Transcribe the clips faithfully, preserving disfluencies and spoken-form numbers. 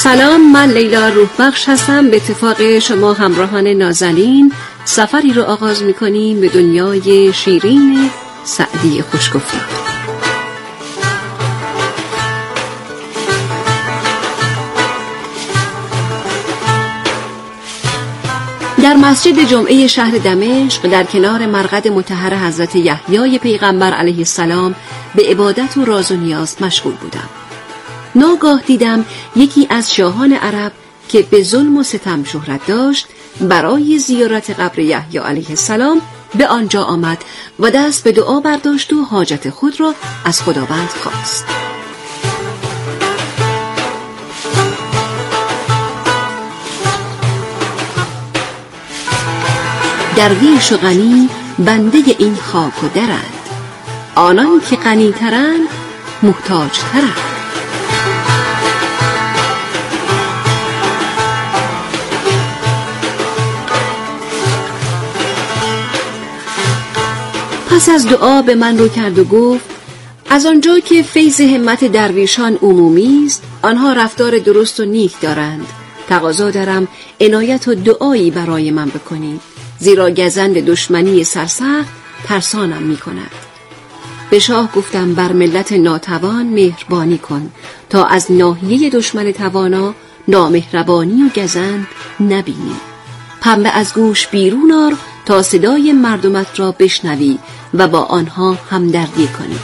سلام، من لیلا روحبخش هستم. به اتفاق شما همراهان نازنین سفری رو آغاز می‌کنیم به دنیای شیرین سعدی خوشگفتار. در مسجد جمعه شهر دمشق در کنار مرقد مطهر حضرت یحیی پیغمبر علیه السلام به عبادت و راز و نیاز مشغول بودم. ناگاه دیدم یکی از شاهان عرب که به ظلم و ستم شهرت داشت برای زیارت قبر یحیی علیه السلام به آنجا آمد و دست به دعا برداشت و حاجت خود را از خداوند خواست. درویش و غنی بنده این خاک و درند، آنان که غنی ترند محتاج ترند. پس از دعا به من رو کرد و گفت از آنجا که فیض همت درویشان عمومی است، آنها رفتار درست و نیک دارند. تقاضا دارم عنایت و دعایی برای من بکنید، زیرا گزند دشمنی سرسخت ترسانم می کند. به شاه گفتم بر ملت ناتوان مهربانی کن تا از ناحیه دشمن توانا نامهربانی و گزند نبینی. پنبه از گوش بیرون آر تا صدای مردمت را بشنوی و با آنها همدردی کنی.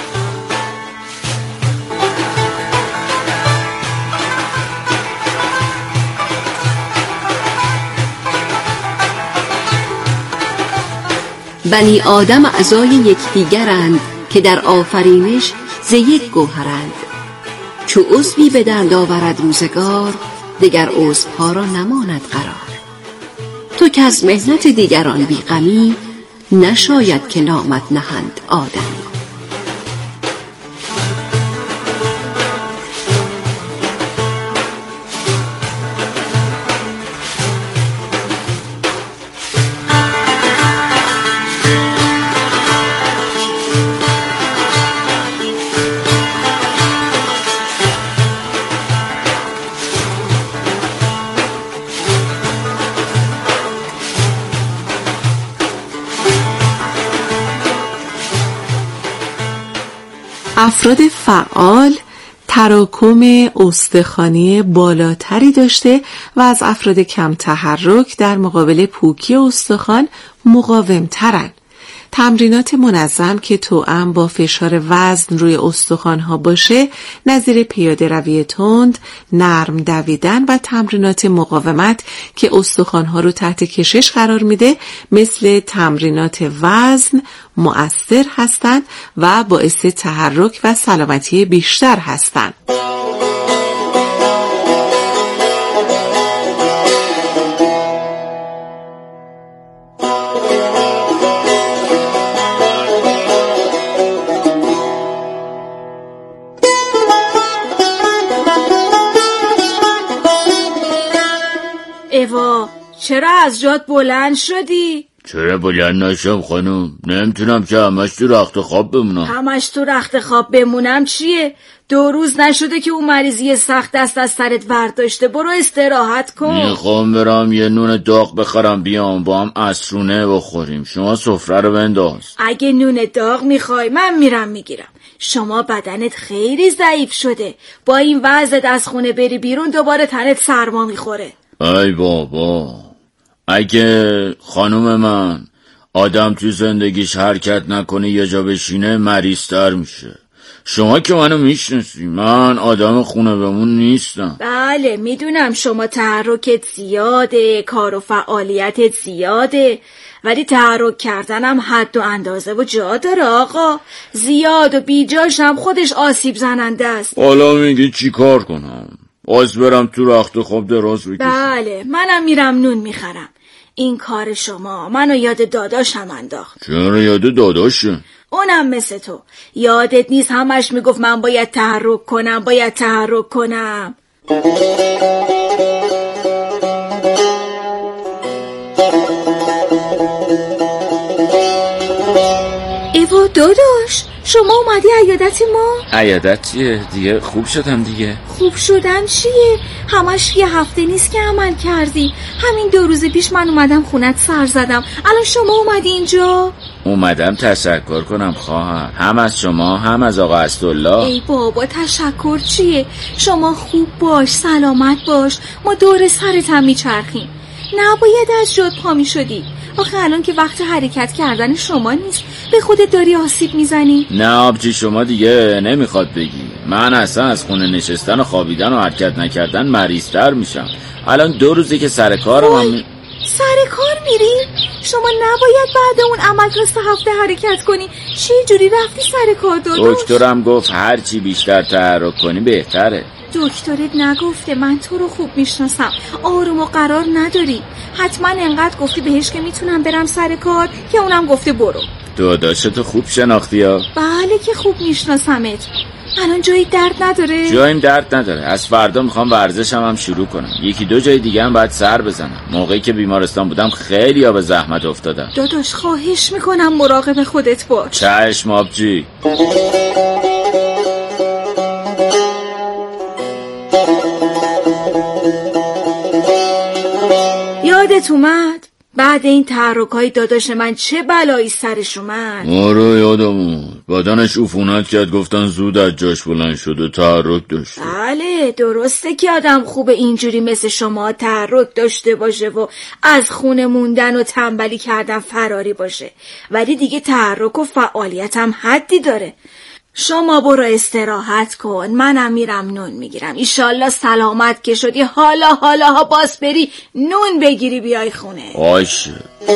بنی آدم اعضای یکدیگرند که در آفرینش ز یک گوهرند. چو عضوی به درد آورد روزگار، دگر عضوها را نماند قرار. تو که از مهنت دیگران بی غمی، نشاید که نامت نهند آدمی. افراد فعال تراکم استخوانی بالاتری داشته و از افراد کم تحرک در مقابل پوکی استخوان مقاوم‌ترند. تمرینات منظم که توأم با فشار وزن روی استخوان‌ها باشه، نظیر پیاده روی تند، نرم دویدن و تمرینات مقاومت که استخوان‌ها رو تحت کشش قرار میده، مثل تمرینات وزن مؤثر هستند و باعث تحرک و سلامتی بیشتر هستند. ایوا، چرا از جات بلند شدی؟ چرا بلند نشم خانم؟ نمیتونم که همش تو رخت خواب بمونم. همش تو رخت خواب بمونم چیه؟ دو روز نشده که اون مریضی سخت دست از سرت برداشته. برو استراحت کن. میخوام برم یه نون داغ بخرم بیام با هم عصرونه بخوریم. شما سفره رو بنداز. اگه نون داغ میخوای من میرم میگیرم. شما بدنت خیلی ضعیف شده. با این وضعت از خونه بری بیرون دوباره تنت سرما میخوره. ای بابا، اگه خانم من آدم تو زندگیش حرکت نکنه یه جا بشینه مریض‌تر میشه. شما که منو میشناسی، من آدم خونه بمون نیستم. بله میدونم شما تحرکت زیاده، کار و فعالیتت زیاده، ولی تحرک کردنم حد و اندازه و جا داره آقا. زیاد و بیجاش هم خودش آسیب زننده است. حالا میگی چی کار کنم؟ باز برم تو رخت خواب دراز بکشم؟ بله منم میرم نون میخرم. این کار شما منو یاد داداشم انداخت. چرا یاد داداشه؟ اونم مثل تو یادت نیست همش میگفت من باید تحرک کنم باید تحرک کنم. ایوا داداش شما اومدی عیادت ما؟ عیادت چیه؟ دیگه خوب شدم دیگه. خوب شدن چیه؟ همش یه هفته نیست که عمل کردی. همین دو روز پیش من اومدم خونت سر زدم، الان شما اومدی اینجا؟ اومدم تشکر کنم خواهر، هم از شما هم از آقا اسدالله. ای بابا تشکر چیه؟ شما خوب باش، سلامت باش، ما دور سرت هم میچرخیم. نباید از جات پا میشدی. آخه الان که وقت حرکت کردن شما نیست، به خودت داری آسیب میزنی. نه آبجی شما دیگه نمیخواد بگی. من اصلا از خونه نشستن و خوابیدن و حرکت نکردن مریض‌تر میشم. الان دو روزی که سر کارم هم می... سر کار میری؟ شما نباید بعد اون عمل تا سه هفته حرکت کنی. چی جوری رفتی سر کار داداش؟ دکترم گفت هر چی بیشتر تحرک کنی بهتره. دکترت نگفته؟ من تو رو خوب میشناسم، آروم و قرار نداری. حتما انقدر گفتی بهش که میتونم برم سر کار که اونم گفته برو. داداشتو خوب شناختی ها؟ بله که خوب میشناسمت. الان جایی درد نداره؟ جاییم درد نداره. از فردا میخوام ورزشم هم شروع کنم. یکی دو جای دیگه هم باید سر بزنم. موقعی که بیمارستان بودم خیلی ها به زحمت افتادم. داداش خواهش میکنم مراقب خودت باش. چشم آبجی. یادت اومد بعد این تحرکای داداش من چه بلایی سرش اومد؟ آره یادم اومد. بدنش عفونت کرد، گفتن زود از جاش بلند شد و تحرک داشت. بله درسته که آدم خوبه اینجوری مثل شما تحرک داشته باشه و از خونه موندن و تنبلی کردن فراری باشه، ولی دیگه تحرک و فعالیت هم حدی داره. شما برو استراحت کن، منم میرم نون میگیرم. ایشالله سلامت که شدی حالا حالا ها باز بری نون بگیری بیای خونه. باشه.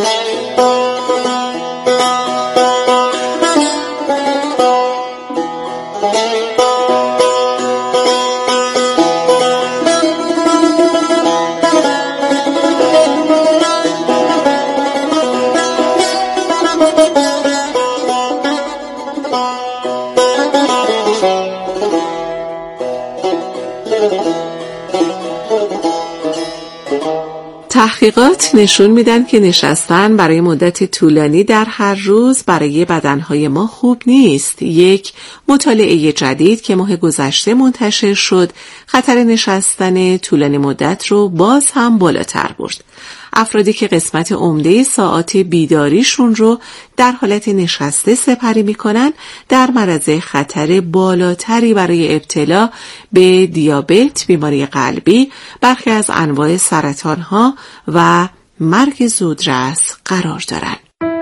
تحقیقات نشون میدن که نشستن برای مدت طولانی در هر روز برای بدنهای ما خوب نیست. یک مطالعه جدید که ماه گذشته منتشر شد خطر نشستن طولانی مدت رو باز هم بالاتر برد. افرادی که قسمت عمده ساعات بیداریشون رو در حالت نشسته سپری میکنن در معرض خطر بالاتری برای ابتلا به دیابت، بیماری قلبی، برخی از انواع سرطانها و مرگ زودرس قرار دارن.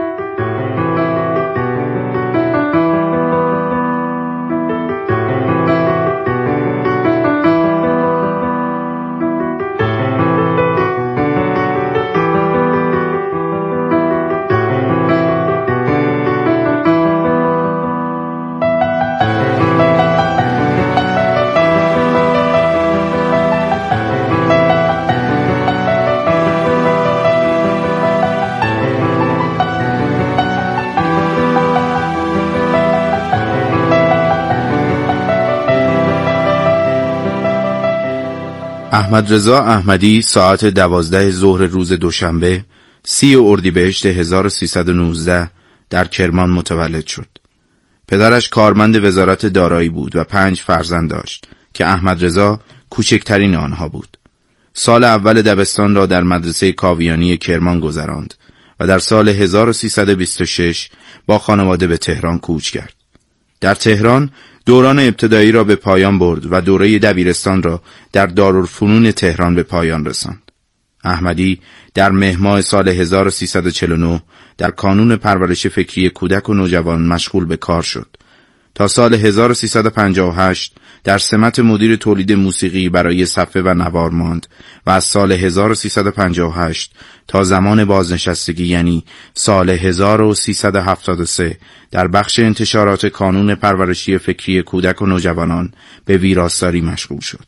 احمد رضا احمدی ساعت دوازده ظهر روز دوشنبه سی اردیبهشت هزار و سیصد و نوزده در کرمان متولد شد. پدرش کارمند وزارت دارایی بود و پنج فرزند داشت که احمد رضا کوچکترین آنها بود. سال اول دبستان را در مدرسه کاویانی کرمان گذراند و در سال هزار و سیصد و بیست و شش با خانواده به تهران کوچ کرد. در تهران دوران ابتدایی را به پایان برد و دوره دبیرستان را در دارالفنون تهران به پایان رساند. احمدی در مهر ماه سال هزار و سیصد و چهل و نه در کانون پرورش فکری کودک و نوجوان مشغول به کار شد تا سال هزار و سیصد و پنجاه و هشت در سمت مدیر تولید موسیقی برای صفه و نوار ماند و از سال هزار و سیصد و پنجاه و هشت تا زمان بازنشستگی یعنی سال هزار و سیصد و هفتاد و سه در بخش انتشارات کانون پرورشی فکری کودک و نوجوانان به ویراستاری مشغول شد.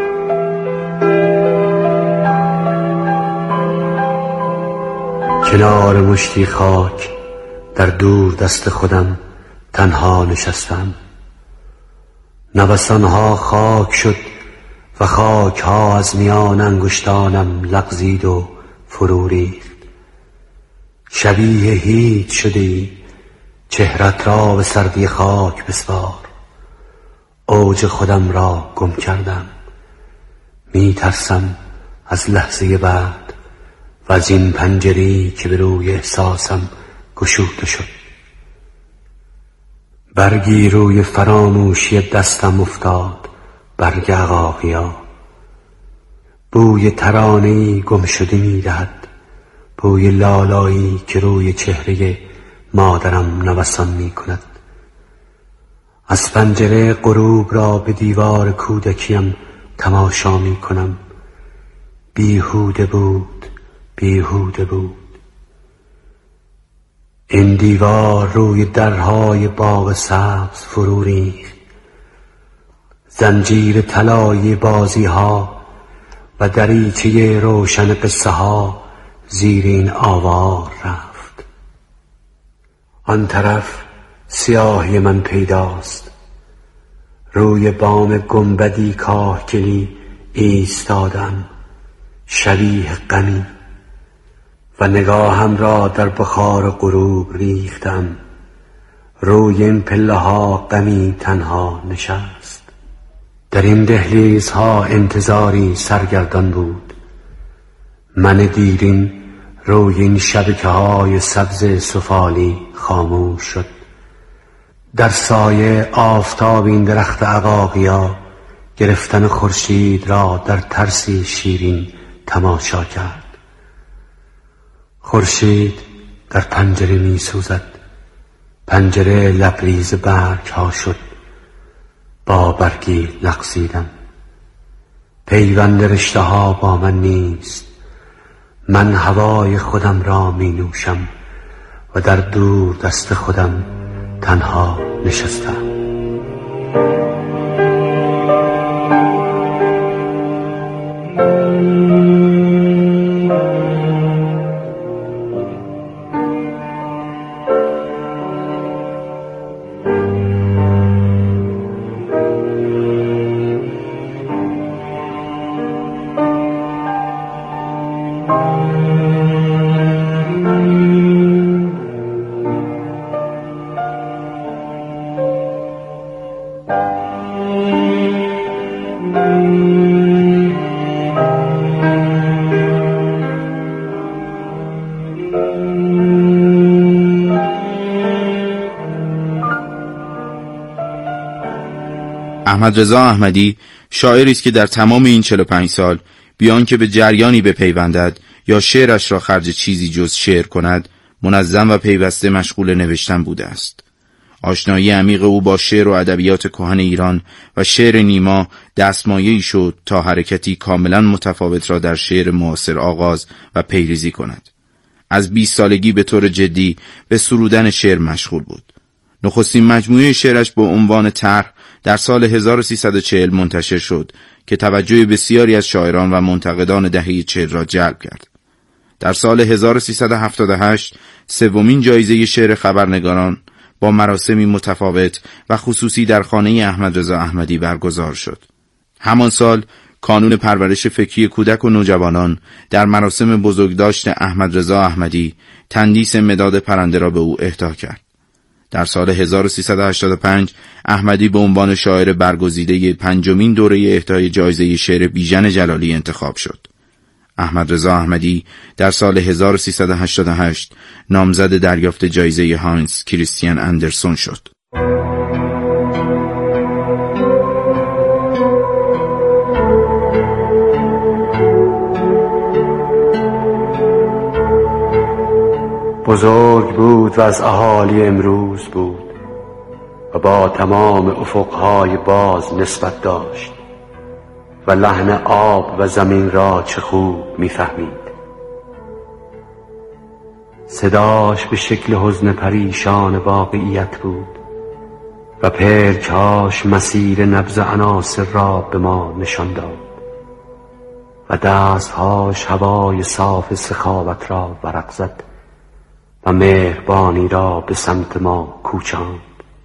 کنار مشتی خاک در دور دست خودم تنها نشستم. نوسانها خاک شد و خاک ها از میان انگشتانم لغزید و فرو ریخت. شبیه هیچ شده ای چهرت را به سردی خاک بسپار. اوج خودم را گم کردم، می ترسم از لحظه بعد و از این پنجره‌ای که به روی احساسم گشوده شد. برگی روی فراموشی دستم افتاد، برگ عقاقیا. بوی ترانه‌ای گم شده می دهد، بوی لالایی که روی چهره مادرم نوسان می کند. از پنجره غروب را به دیوار کودکیم تماشا می کنم. بیهوده بود، بیهوده بود. این دیوار روی درهای باغ سبز فرو ریخت. زنجیر طلایی بازی ها و دریچه روشن قصه ها زیر این آوار رفت. آن طرف سیاهی من پیداست. روی بام گنبدی کاهگلی ایستادم، شبیه غمی، و نگاهم را در بخار غروب ریختم. روی این پله ها غمی تنها نشست. در این دهلیزها انتظاری سرگردان بود. من دیرین روی این شبکه های سبز سفالی خاموش شد. در سایه آفتاب این درخت عقاقیا گرفتن خورشید را در ترسی شیرین تماشا کرد. خورشید در پنجره می سوزد. پنجره لبریز برگ ها شد. با برگی لغزیدم. پیوند رشته ها با من نیست. من هوای خودم را می نوشم و در دور دست خودم تنها نشستم. احمد رضا احمدی شاعری است که در تمام این چهل و پنج سال بیان که به جریانی بپیوندد یا شعرش را خرج چیزی جز شعر کند، منظم و پیوسته مشغول نوشتن بوده است. آشنایی عمیق او با شعر و ادبیات کهن ایران و شعر نیما دستمایه‌ای شد تا حرکتی کاملا متفاوت را در شعر معاصر آغاز و پیریزی کند. از بیست سالگی به طور جدی به سرودن شعر مشغول بود. نخستین مجموعه شعرش با عنوان طرح در سال هزار و سیصد و چهل منتشر شد که توجه بسیاری از شاعران و منتقدان دهه چهل را جلب کرد. در سال هزار و سیصد و هفتاد و هشت سومین جایزه شعر خبرنگاران با مراسمی متفاوت و خصوصی در خانه احمد رضا احمدی برگزار شد. همان سال کانون پرورش فکری کودک و نوجوانان در مراسم بزرگداشت احمد رضا احمدی تندیس مداد پرنده را به او اهدا کرد. در سال هزار و سیصد و هشتاد و پنج احمدی به عنوان شاعر برگزیده پنجمین دوره اهدای جایزه شعر بیژن جلالی انتخاب شد. احمد رضا احمدی در سال هزار و سیصد و هشتاد و هشت نامزد دریافت جایزه هانس کریستیان اندرسون شد. بزرگ بود و از اهالی امروز بود و با تمام افقهای باز نسبت داشت و لحن آب و زمین را چه خوب می‌فهمید. صداش به شکل حزن پریشان واقعیت بود و پلک‌هاش مسیر نبض عناصر را به ما نشان داد و دست‌هاش هوای صاف سخاوت را ورق زد و مهربانی را به سمت ما کوچاند.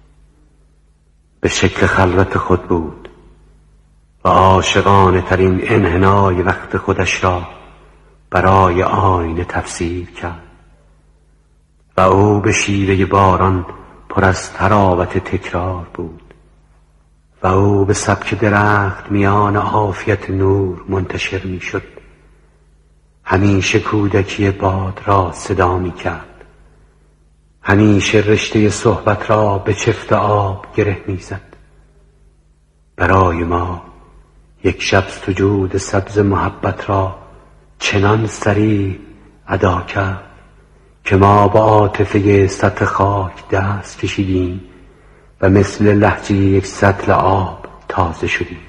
به شکل خلوت خود بود و عاشقانه ترین انحنای وقت خودش را برای آینه تفسیر کرد و او به شیوه باران پر از تراوت تکرار بود و او به سبک درخت میان عافیت نور منتشر می شد. همیشه کودکی باد را صدا می کرد، همیشه رشته صحبت را به چفت آب گره می زد. برای ما یک شب سجود سبز محبت را چنان صریح ادا کرد که ما با عاطفه سطح خاک دست کشیدیم و مثل لهجه یک سطل آب تازه شدیم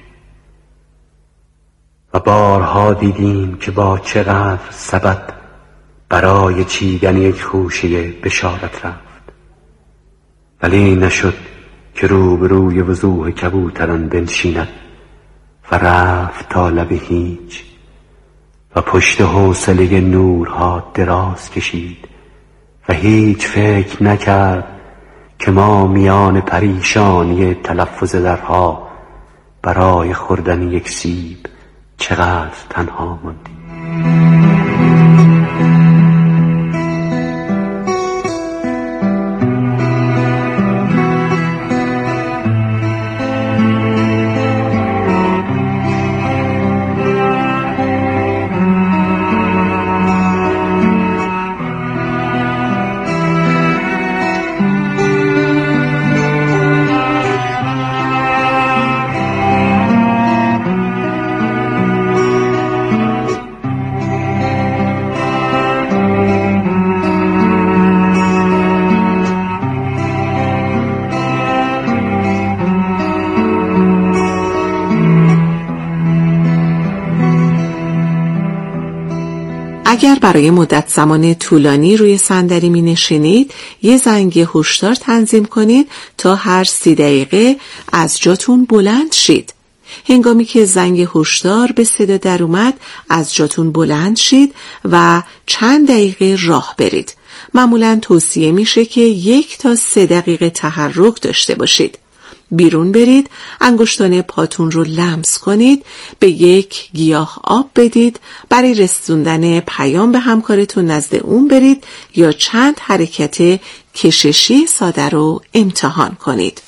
و بارها دیدیم که با چقدر سبد برای چیدن یک خوشه بشارت رفت، ولی نشد که روبروی وضوح کبوتران بنشیند و رفت تا لب هیچ و پشت حوصله نورها دراز کشید و هیچ فکر نکرد که ما میان پریشانی تلفظ درها برای خوردن یک سیب چقدر تنها ماندیم. اگر برای مدت زمان طولانی روی صندلی می نشینید، یه زنگ هشدار تنظیم کنید تا هر سی دقیقه از جاتون بلند شید. هنگامی که زنگ هشدار به صدا در اومد، از جاتون بلند شید و چند دقیقه راه برید. معمولاً توصیه میشه که یک تا سه دقیقه تحرک داشته باشید. بیرون برید، انگشتان پاتون رو لمس کنید، به یک گیاه آب بدید، برای رسوندن پیام به همکارتون نزد اون برید یا چند حرکت کششی ساده رو امتحان کنید.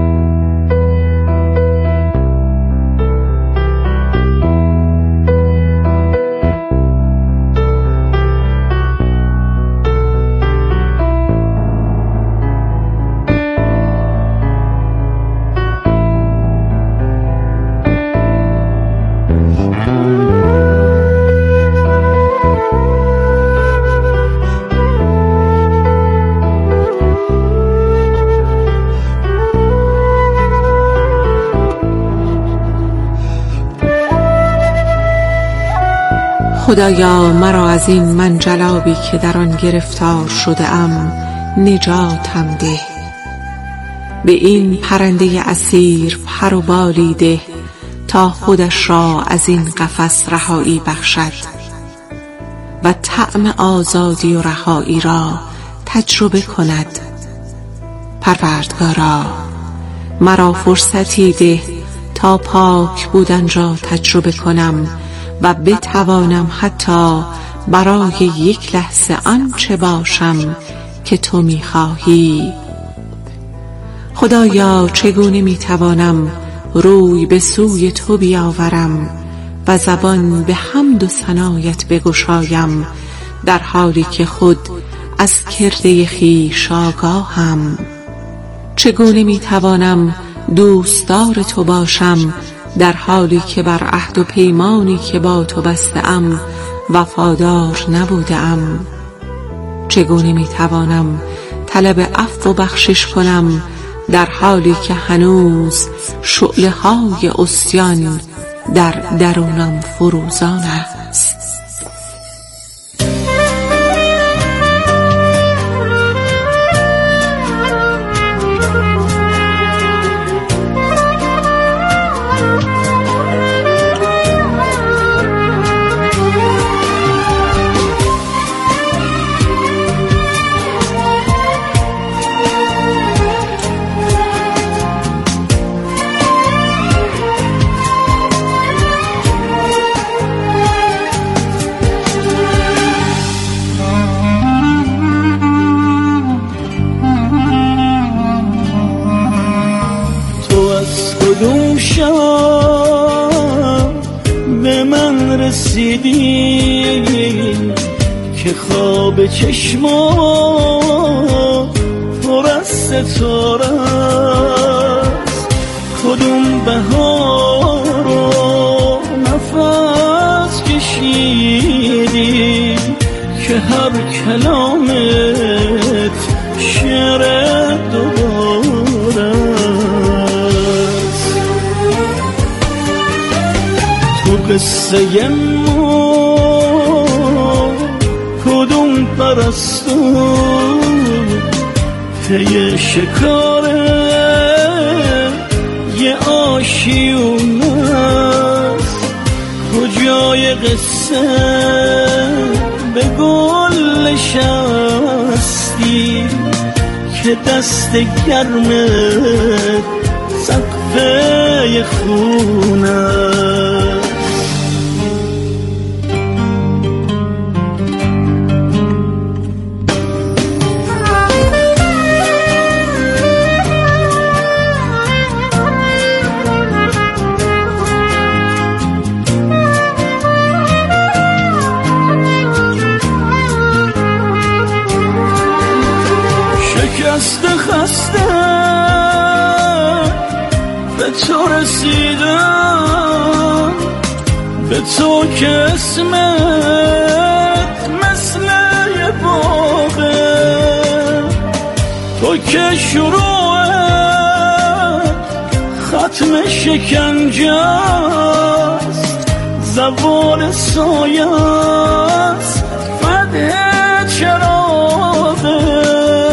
خدایا مرا از این منجلابی که در آن گرفتار شده ام نجاتم ده. به این پرنده اسیر پر و بالی ده تا خودش را از این قفس رهایی بخشد و طعم آزادی و رهایی را تجربه کند. پروردگارا مرا فرصتی ده تا پاک بودن را تجربه کنم و بتوانم حتی برای یک لحظه آنچه باشم که تو می‌خواهی. خدایا چگونه می‌توانم روی به سوی تو بیاورم و زبان به حمد و ثنایت بگشایم در حالی که خود از کرده خویش آگاهم. چگونه می‌توانم دوستدار تو باشم در حالی که بر عهد و پیمانی که با تو بسته‌ام وفادار نبوده‌ام؟ چگونه میتوانم طلب عفو و بخشش کنم در حالی که هنوز شعله‌های عصیان در درونم فروزان است؟ رسیدی که خواب چشما پر از ستاره است. کدوم بهار رو نفس کشیدی که هر کلامت شعر دوباره است. تو قصه ما کدوم پرستو پی شکاره یه آشیونه است. کجای قصه به گل نشستی که دست گرمت سقف خونه. شکست خسته به تو رسیدم، به تو که اسمت مثل یه باغه، تو که شروعت ختم شکنجه است، زوال سایه است، فتح چراغه.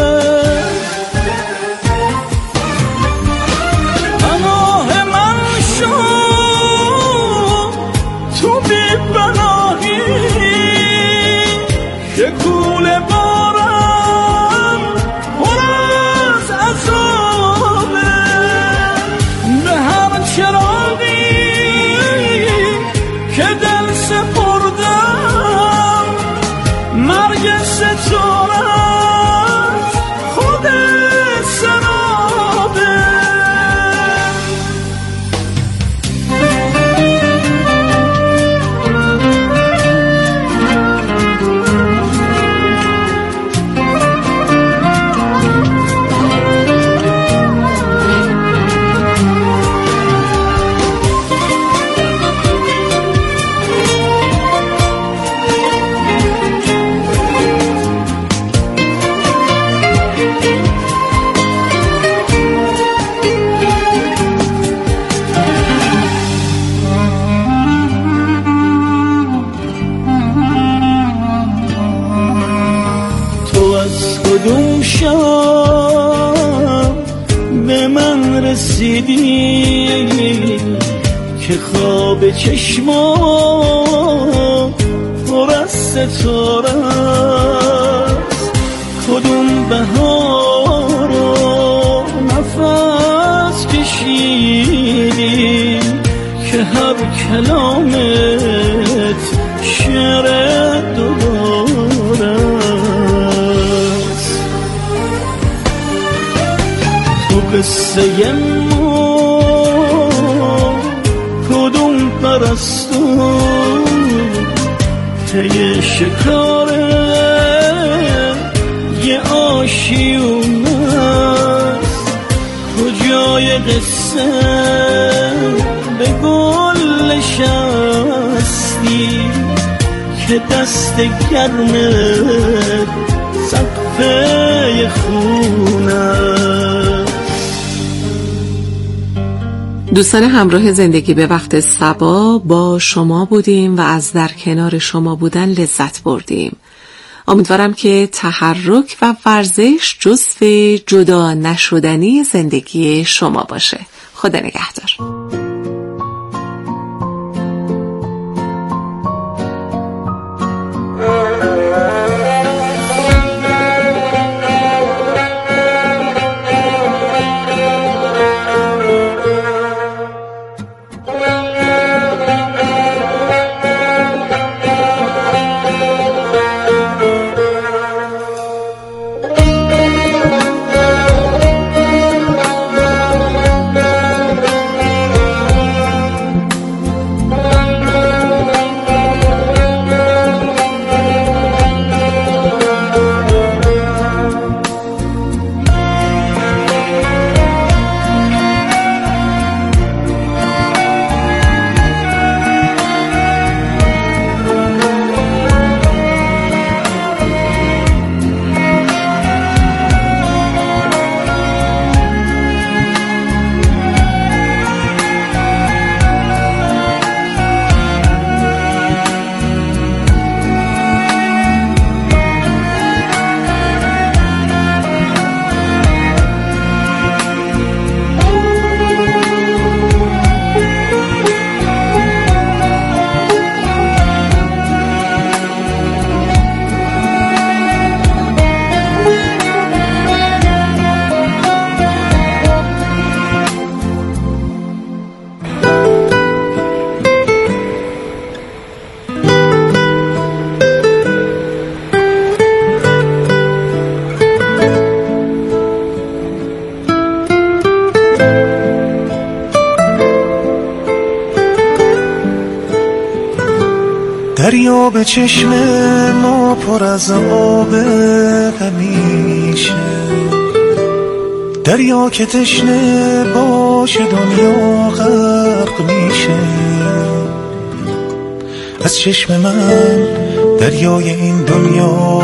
کدوم شب به من رسیدی که خواب چشما پر از ستاره است. کدوم بهار رو نفس کشیدی که هر کلامت شعر دوباره. قصه ما کدوم پرستو پی شکاره یه آشیونه است. کجای قصه به گل نشستی که دست گرمت سقف خونه. دوستان همراه زندگی به وقت صبا با شما بودیم و از در کنار شما بودن لذت بردیم. امیدوارم که تحرک و ورزش جزو جدا نشدنی زندگی شما باشه. خدا نگهدار. دریا به چشم ما پر از آب همیشه، دریا که تشنه باشه دنیا غرق میشه. از چشم من دریای این دنیا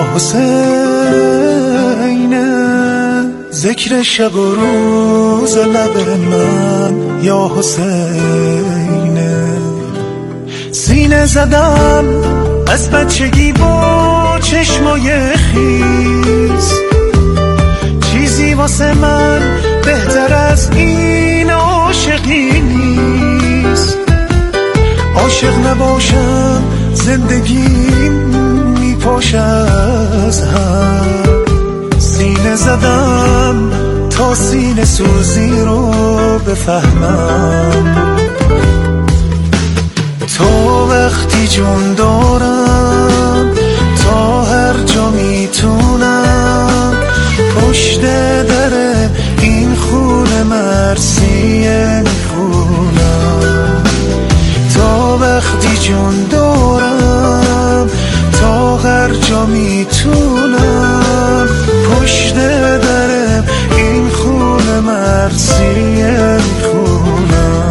حسینه، ذکر شب و روز لب من یا حسینه. سینه زدم از بچگی با چشمای خیس، چیزی واسه من بهتر از این عاشقی نیست. عاشق نباشم زندگیم میپاشه از هم، سینه زدم تا سینه سوزی رو بفهمم. تا وقتی جون دارم تا هر جا میتونم پشت در این خونه مرثیه میخونم. تا وقتی جون دارم تا هر جا میتونم پشت در این خونه مرثیه میخونم.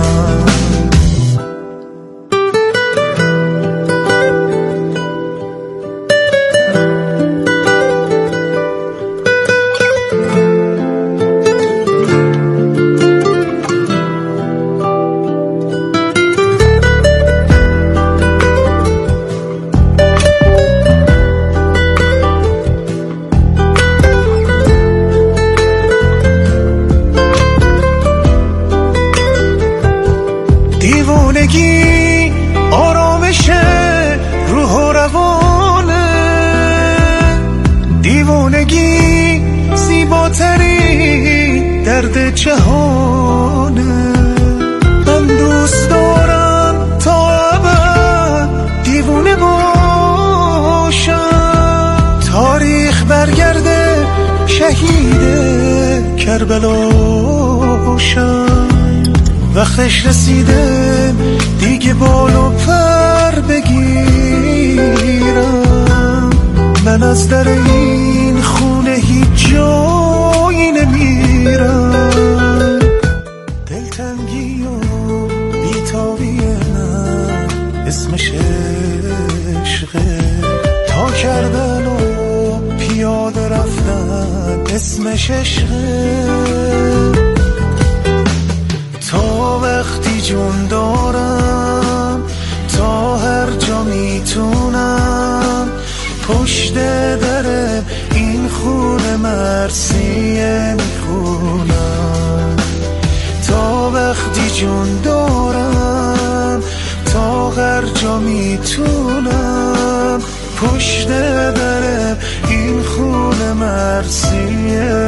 دیوانگی آرامش روح و روانه، دیوانگی زیباترین درد جهانه. من دوست دارم تا ابد دیوانه باشم، تاریخ برگرده شهید کربلا باشم. وقتش رسیده دیگه بال و پر بگیرم، من از در این خونه هیچ جایی نمیرم. دلتنگی و بیتابی من اسمش عشقه، تا کردن و پیاده رفتن اسمش عشقه. تا وقتی جون دارم تا هر جا میتونم پشت در این خونه مرثیه میخونم. تا وقتی جون دارم تا هر جا میتونم پشت در این خونه مرثیه